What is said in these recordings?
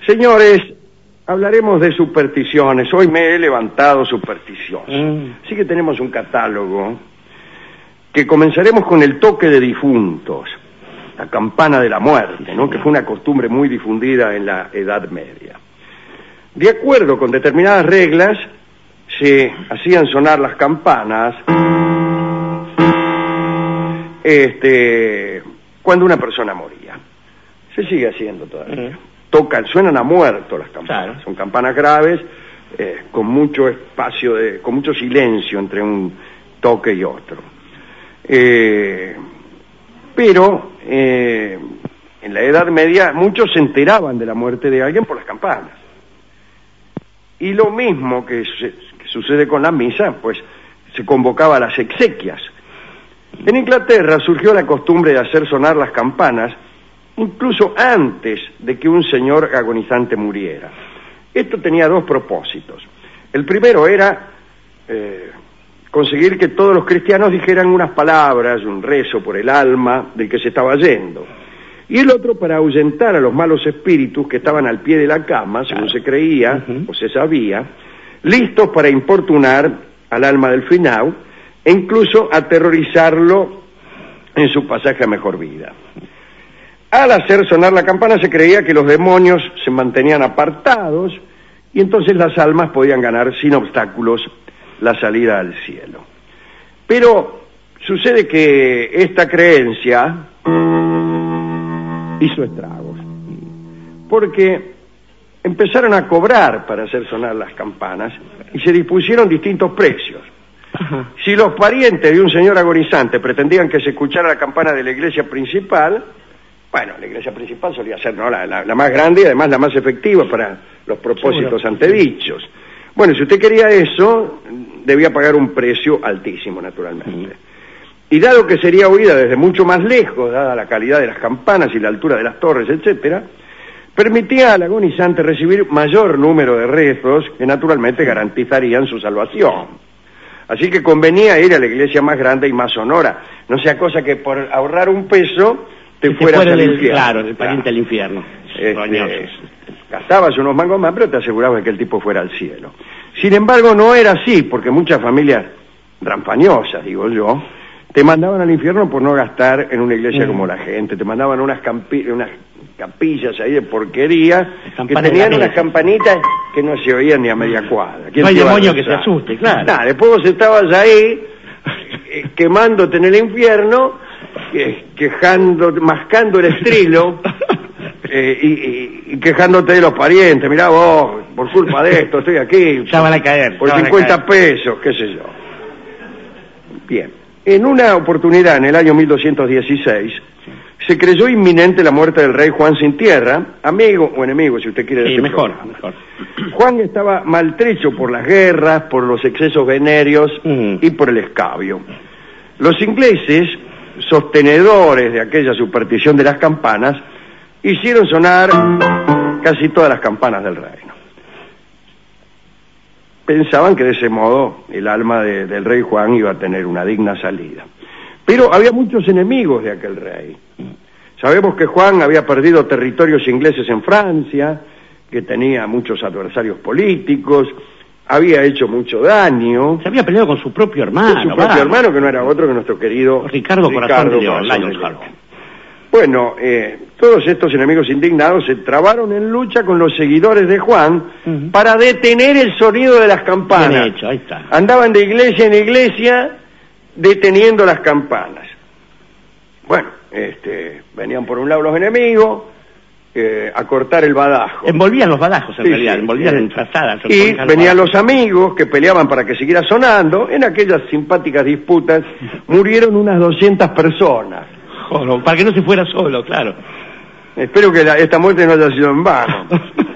Señores, hablaremos de supersticiones. Hoy me he levantado supersticioso. Así que tenemos un catálogo que comenzaremos con el toque de difuntos, la campana de la muerte, ¿no? Que fue una costumbre muy difundida en la Edad Media. De acuerdo con determinadas reglas, se hacían sonar las campanas cuando una persona moría. Se sigue haciendo todavía. Suenan a muerto las campanas. Claro. Son campanas graves, con mucho espacio, con mucho silencio entre un toque y otro. Pero en la Edad Media muchos se enteraban de la muerte de alguien por las campanas. Y lo mismo que sucede con la misa, pues se convocaba a las exequias. En Inglaterra surgió la costumbre de hacer sonar las campanas incluso antes de que un señor agonizante muriera. Esto tenía dos propósitos. El primero era conseguir que todos los cristianos dijeran unas palabras, un rezo por el alma del que se estaba yendo. Y el otro para ahuyentar a los malos espíritus que estaban al pie de la cama, según se creía o se sabía, listos para importunar al alma del finao e incluso aterrorizarlo en su pasaje a mejor vida. Al hacer sonar la campana se creía que los demonios se mantenían apartados y entonces las almas podían ganar sin obstáculos la salida al cielo. Pero sucede que esta creencia hizo estragos, porque empezaron a cobrar para hacer sonar las campanas y se dispusieron distintos precios. Si los parientes de un señor agonizante pretendían que se escuchara la campana de la iglesia principal, bueno, la iglesia principal solía ser, ¿no?, la más grande y además la más efectiva para los propósitos antedichos. Bueno, si usted quería eso, debía pagar un precio altísimo, naturalmente. Y dado que sería oída desde mucho más lejos, dada la calidad de las campanas y la altura de las torres, etcétera, permitía al agonizante recibir mayor número de rezos que naturalmente garantizarían su salvación. Así que convenía ir a la iglesia más grande y más sonora, no sea cosa que por ahorrar un peso te fueras al infierno. Claro, el pariente al infierno. Gastabas unos mangos más, pero te asegurabas que el tipo fuera al cielo. Sin embargo, no era así, porque muchas familias rampañosas, digo yo, te mandaban al infierno por no gastar en una iglesia como la gente, te mandaban unas capillas ahí de porquería, que tenían unas campanitas que no se oían ni a media cuadra. No hay demonio que se asuste, claro. Nada, después vos estabas ahí, quemándote en el infierno, mascando el estrilo, y quejándote de los parientes. Mirá vos, por culpa de esto estoy aquí. Ya van a caer. Por 50 pesos, qué sé yo. Bien. En una oportunidad, en el año 1216, se creyó inminente la muerte del rey Juan sin tierra, amigo o enemigo, si usted quiere decir. Mejor. Juan estaba maltrecho por las guerras, por los excesos venéreos y por el escabio. Los ingleses, sostenedores de aquella superstición de las campanas, hicieron sonar casi todas las campanas del reino. Pensaban que de ese modo el alma del rey Juan iba a tener una digna salida. Pero había muchos enemigos de aquel rey. Sabemos que Juan había perdido territorios ingleses en Francia, que tenía muchos adversarios políticos, había hecho mucho daño. Se había peleado con su propio hermano. Hermano, que no era otro que nuestro querido Ricardo Corazón de León. Bueno, todos estos enemigos indignados se trabaron en lucha con los seguidores de Juan para detener el sonido de las campanas. Bien hecho, ahí está. Andaban de iglesia en iglesia deteniendo las campanas. Bueno, venían por un lado los enemigos a cortar el badajo. Envolvían los badajos, en realidad, envolvían en trazadas. Y venían los amigos que peleaban para que siguiera sonando. En aquellas simpáticas disputas murieron unas 200 personas. Para que no se fuera solo, claro. Espero que esta muerte no haya sido en vano.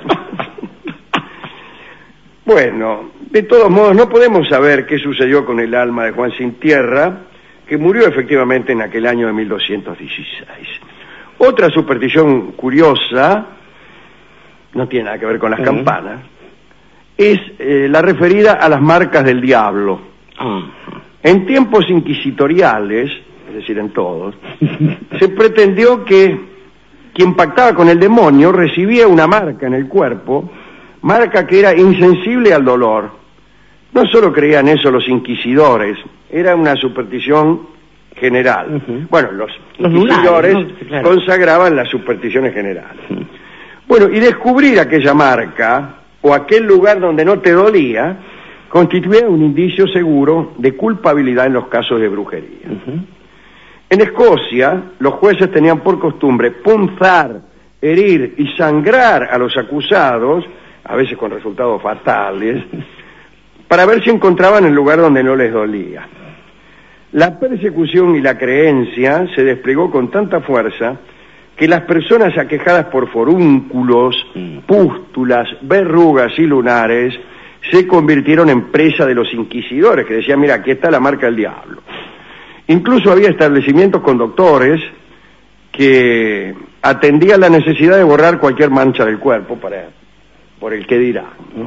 Bueno, de todos modos, no podemos saber qué sucedió con el alma de Juan sin tierra, que murió efectivamente en aquel año de 1216. Otra superstición curiosa, no tiene nada que ver con las campanas, es la referida a las marcas del diablo. En tiempos inquisitoriales, es decir, en todos, se pretendió que quien pactaba con el demonio recibía una marca en el cuerpo, marca que era insensible al dolor. No solo creían eso los inquisidores, era una superstición general. Bueno, los inquisidores lunares, ¿no? Claro. consagraban las supersticiones generales. Bueno, y descubrir aquella marca o aquel lugar donde no te dolía constituía un indicio seguro de culpabilidad en los casos de brujería. En Escocia, los jueces tenían por costumbre punzar, herir y sangrar a los acusados, a veces con resultados fatales, para ver si encontraban el lugar donde no les dolía. La persecución y la creencia se desplegó con tanta fuerza que las personas aquejadas por forúnculos, pústulas, verrugas y lunares se convirtieron en presa de los inquisidores, que decían, mira, aquí está la marca del diablo. Incluso había establecimientos con doctores que atendían la necesidad de borrar cualquier mancha del cuerpo por el que dirá.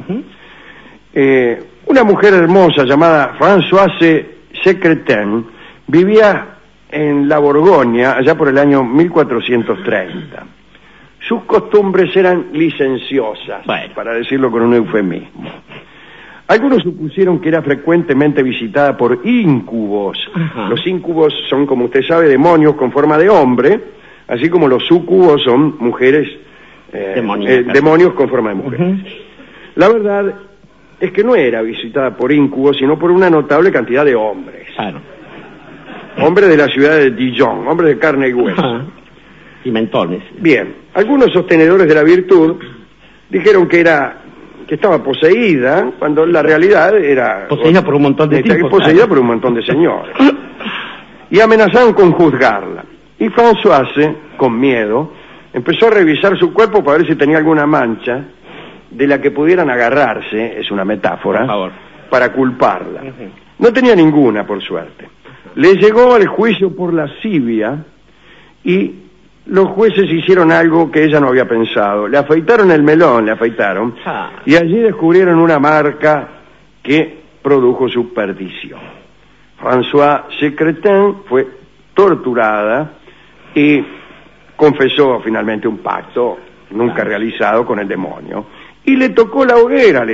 Una mujer hermosa llamada Françoise Secretin vivía en la Borgoña allá por el año 1430. Sus costumbres eran licenciosas, para decirlo con un eufemismo. Algunos supusieron que era frecuentemente visitada por íncubos. Los íncubos son, como usted sabe, demonios con forma de hombre, así como los súcubos son mujeres, demonios con forma de mujeres. La verdad es que no era visitada por íncubos, sino por una notable cantidad de hombres. Hombres de la ciudad de Dijon, hombres de carne y hueso. Y mentones. Bien, algunos sostenedores de la virtud dijeron que estaba poseída, cuando la realidad era poseída por un montón de tipos, poseída por un montón de señores. Y amenazaron con juzgarla. Y Françoise, con miedo, empezó a revisar su cuerpo para ver si tenía alguna mancha de la que pudieran agarrarse, es una metáfora, por favor, para culparla. No tenía ninguna, por suerte. Le llegó al juicio por lascivia y los jueces hicieron algo que ella no había pensado. Le afeitaron el melón, y allí descubrieron una marca que produjo su perdición. Françoise Secretin fue torturada y confesó finalmente un pacto nunca realizado con el demonio. Y le tocó la hoguera,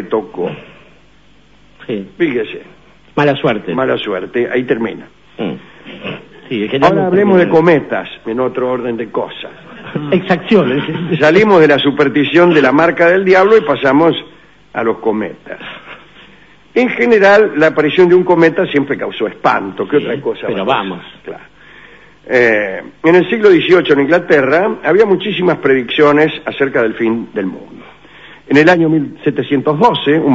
Sí. Fíjese. Mala suerte. Mala suerte, ahí termina. Sí, ahora hablemos de cometas, en otro orden de cosas. Exacciones. Salimos de la superstición de la marca del diablo y pasamos a los cometas. En general, la aparición de un cometa siempre causó espanto. ¿Qué otra cosa? Pero vamos. Claro. En el siglo XVIII en Inglaterra había muchísimas predicciones acerca del fin del mundo. En el año 1712, un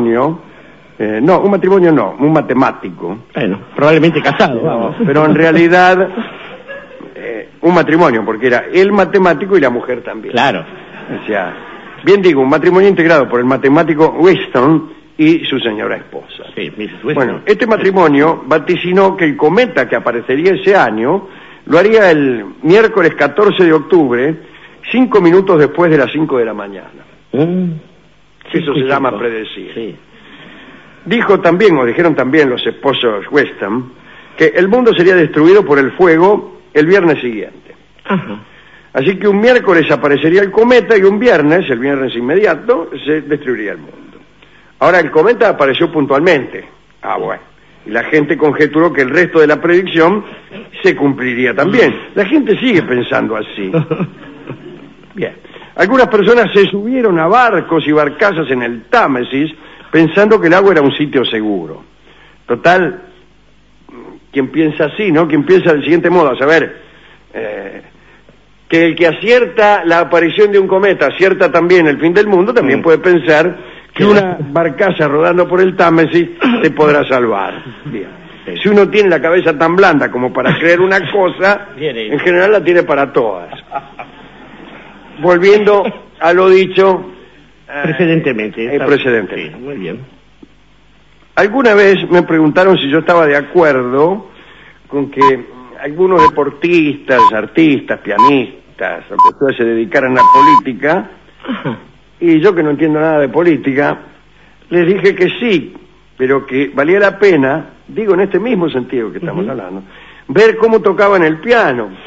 matemático. Bueno, probablemente casado, vamos. Pero en realidad, un matrimonio, porque era el matemático y la mujer también. Claro. O sea, bien digo, un matrimonio integrado por el matemático Weston y su señora esposa. Sí, Mrs. Weston. Bueno, este matrimonio vaticinó que el cometa que aparecería ese año lo haría el miércoles 14 de octubre, 5 minutos después de las 5 de la mañana. Eso se llama predecir. Sí. Dijeron también los esposos Weston, que el mundo sería destruido por el fuego el viernes siguiente. Así que un miércoles aparecería el cometa y un viernes, el viernes inmediato, se destruiría el mundo. Ahora, el cometa apareció puntualmente. Bueno. Y la gente conjeturó que el resto de la predicción se cumpliría también. La gente sigue pensando así. Bien. Algunas personas se subieron a barcos y barcazas en el Támesis pensando que el agua era un sitio seguro. Total, quien piensa así, ¿no? Quien piensa del siguiente modo, a saber, que el que acierta la aparición de un cometa acierta también el fin del mundo, también puede pensar que una barcaza rodando por el Támesis te podrá salvar. Bien. Si uno tiene la cabeza tan blanda como para creer una cosa, en general la tiene para todas. Volviendo a lo dicho precedentemente. Precedentemente. Sí, muy bien. Alguna vez me preguntaron si yo estaba de acuerdo con que algunos deportistas, artistas, pianistas, o que todos se dedicaran a la política, y yo que no entiendo nada de política, les dije que sí, pero que valía la pena, digo en este mismo sentido que estamos hablando, ver cómo tocaban el piano,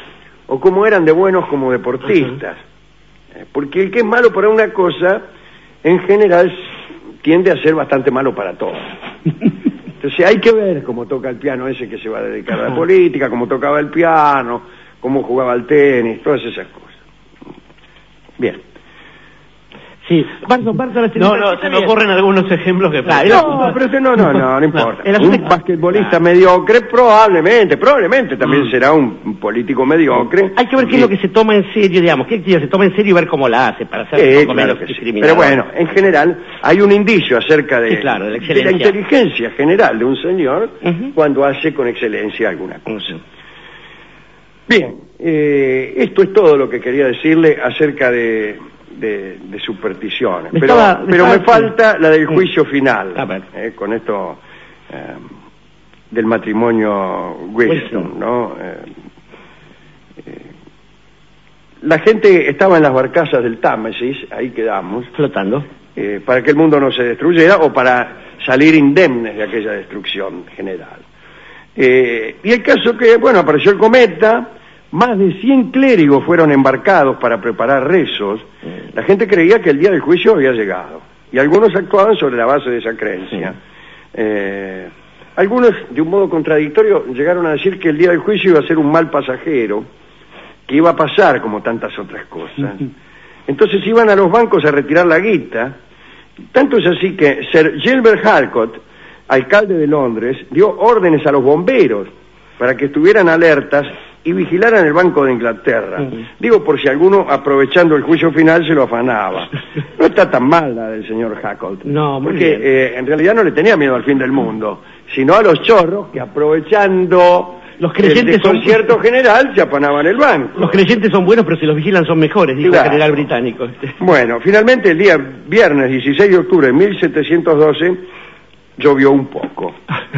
o cómo eran de buenos como deportistas. Porque el que es malo para una cosa, en general, tiende a ser bastante malo para todo. Entonces hay que ver cómo toca el piano ese que se va a dedicar a la política, cómo tocaba el piano, cómo jugaba al tenis, todas esas cosas. Bien. Sí, no, se me ocurren algunos ejemplos que... No importa. Un basquetbolista mediocre probablemente también será un político mediocre. Hay que ver qué es lo que se toma en serio, digamos, qué se toma en serio y ver cómo la hace, para ser un poco menos discriminado. Pero bueno, en general, hay un indicio acerca de la inteligencia general de un señor cuando hace con excelencia alguna cosa. Bien, esto es todo lo que quería decirle acerca de supersticiones, pero me falta la del juicio final, con esto del matrimonio Wilson, ¿no? La gente estaba en las barcazas del Támesis, ahí quedamos, flotando, para que el mundo no se destruyera o para salir indemnes de aquella destrucción general. Y el caso que, apareció el cometa. Más de 100 clérigos fueron embarcados para preparar rezos. La gente creía que el día del juicio había llegado. Y algunos actuaban sobre la base de esa creencia. Algunos, de un modo contradictorio, llegaron a decir que el día del juicio iba a ser un mal pasajero, que iba a pasar como tantas otras cosas. Entonces iban a los bancos a retirar la guita. Tanto es así que Sir Gilbert Halcott, alcalde de Londres, dio órdenes a los bomberos para que estuvieran alertas y vigilaran el Banco de Inglaterra. Digo, por si alguno, aprovechando el juicio final, se lo afanaba. No está tan mal la del señor Halcott. No, porque en realidad no le tenía miedo al fin del mundo, sino a los chorros que, aprovechando los creyentes el desconcierto general, se afanaban el banco. Los creyentes son buenos, pero si los vigilan son mejores, dijo el general británico. Bueno, finalmente el día viernes 16 de octubre de 1712 llovió un poco.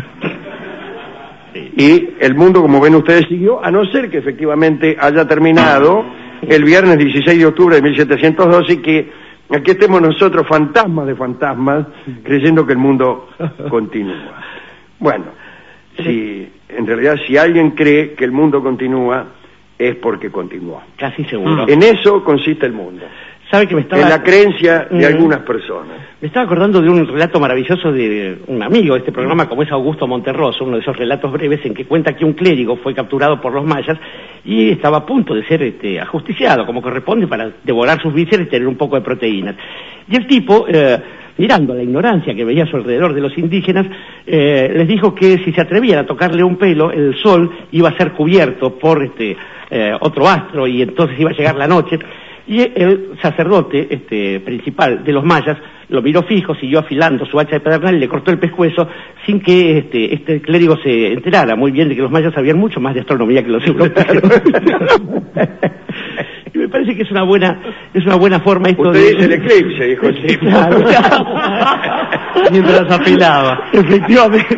Y el mundo, como ven ustedes, siguió, a no ser que efectivamente haya terminado el viernes 16 de octubre de 1712 y que aquí estemos nosotros, fantasmas de fantasmas, creyendo que el mundo continúa. Bueno, en realidad si alguien cree que el mundo continúa, es porque continúa. Casi seguro. En eso consiste el mundo. ¿Sabe que en la creencia de algunas personas? Me estaba acordando de un relato maravilloso de un amigo de este programa, como es Augusto Monterroso, uno de esos relatos breves en que cuenta que un clérigo fue capturado por los mayas y estaba a punto de ser ajusticiado, como corresponde, para devorar sus vísceras y tener un poco de proteínas. Y el tipo, mirando la ignorancia que veía a su alrededor de los indígenas, les dijo que si se atrevían a tocarle un pelo, el sol iba a ser cubierto por otro astro y entonces iba a llegar la noche. Y el sacerdote principal de los mayas lo miró fijo, siguió afilando su hacha de pedernal y le cortó el pescuezo sin que este clérigo se enterara muy bien de que los mayas sabían mucho más de astronomía que los europeos. Y me parece que es una buena forma esto. Usted dice el eclipse, dijo el tipo. Claro. Mientras afilaba. Efectivamente.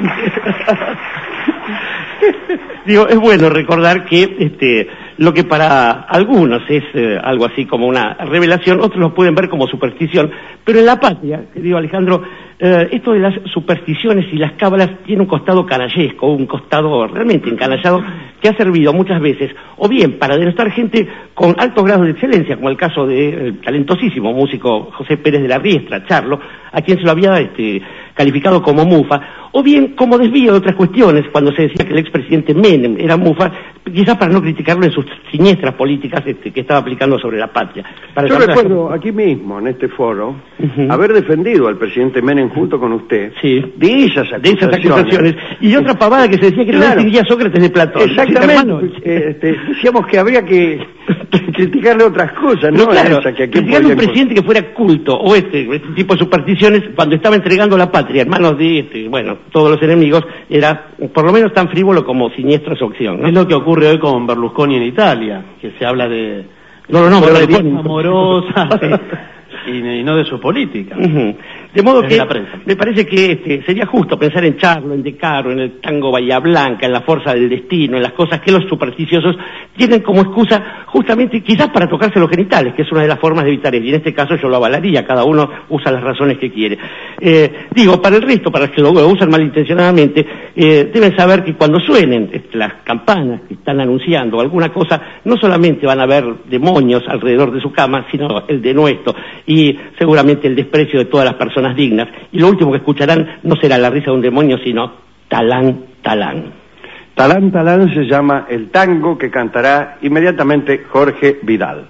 Digo, es bueno recordar que lo que para algunos es algo así como una revelación, otros lo pueden ver como superstición, pero en la patria, querido Alejandro, esto de las supersticiones y las cábalas tiene un costado canallesco, un costado realmente encanallado, que ha servido muchas veces, o bien para denostar gente con altos grados de excelencia, como el caso del talentosísimo músico José Pérez de la Riestra, Charlo, a quien se lo había calificado como mufa, o bien como desvío de otras cuestiones, cuando se decía que el expresidente Menem era mufa, quizás para no criticarlo en sus siniestras políticas que estaba aplicando sobre la patria. Yo recuerdo aquí mismo, en este foro, haber defendido al presidente Menem junto con usted de esas acusaciones. Y otra pavada que se decía que no distinguía Sócrates de Platón. Exactamente. Decíamos que habría que criticarle otras cosas, ¿no? Claro, criticarle a un presidente que fuera culto, o este tipo de supersticiones, cuando estaba entregando la patria en manos de, todos los enemigos, era por lo menos tan frívolo como siniestra su acción, ¿no? Es lo que ocurre hoy con Berlusconi en Italia, que se habla de... Berlusconi amorosa y no de su política. De modo Desde que la prensa. me parece que sería justo pensar en Charlo, en De Caro, en el tango Bahía Blanca, en la fuerza del destino, en las cosas que los supersticiosos tienen como excusa justamente quizás para tocarse los genitales, que es una de las formas de evitar eso. Y en este caso yo lo avalaría, cada uno usa las razones que quiere. Digo, para el resto, para los que lo usan malintencionadamente, deben saber que cuando suenen las campanas que están anunciando alguna cosa, no solamente van a haber demonios alrededor de su cama, sino el denuesto y seguramente el desprecio de todas las personas dignas. Y lo último que escucharán no será la risa de un demonio, sino talán, talán. Talán, talán se llama el tango que cantará inmediatamente Jorge Vidal.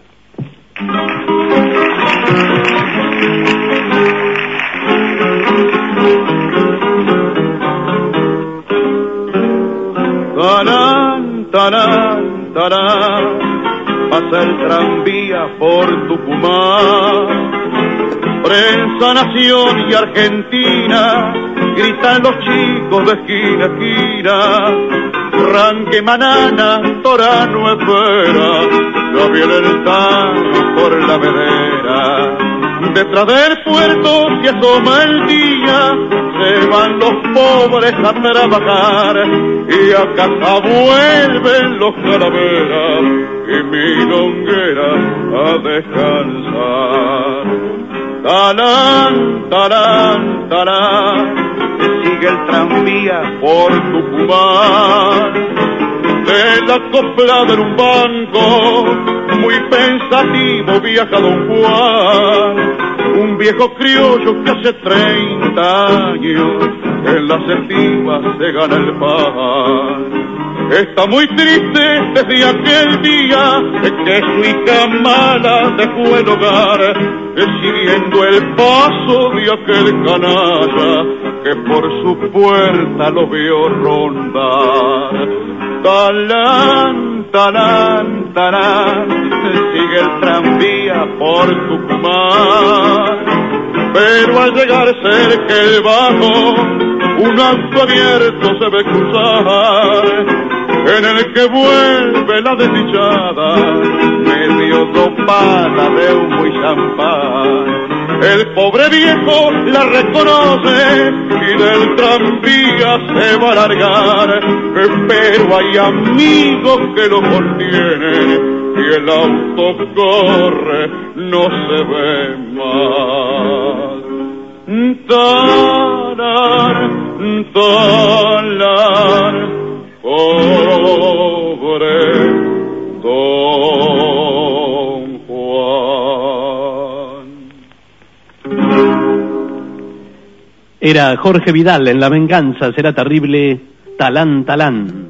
Tarán, tarán, tarán, pasa el tranvía por Tucumán. Prensa, Nación y Argentina, gritan los chicos de esquina a esquina. Ranque, Manana, Torano espera, ya viene el tango por la vedera. Detrás del puerto se asoma el día, se van los pobres a trabajar y a casa vuelven los calaveras y milongueras a descansar. Talán, talán, talán, sigue el tranvía por Tucumán. De la copla de un banco, muy pensativo viaja don Juan, un viejo criollo que hace 30 años en las estivas se gana el pan. Está muy triste desde aquel día que su hija mala dejó el hogar, siguiendo el paso de aquel canalla que por su puerta lo vio rondar. Talán, talán, talán, sigue el tranvía por Tucumán, pero al llegar cerca el bajo, un auto abierto se ve cruzar, en el que vuelve la desdichada, medio dopada de humo y champán. El pobre viejo la reconoce y del tranvía se va a largar, pero hay amigos que lo contienen y el auto corre, no se ve más. Talar, talar, pobre don Juan. Era Jorge Vidal en La Venganza será terrible, talán, talán.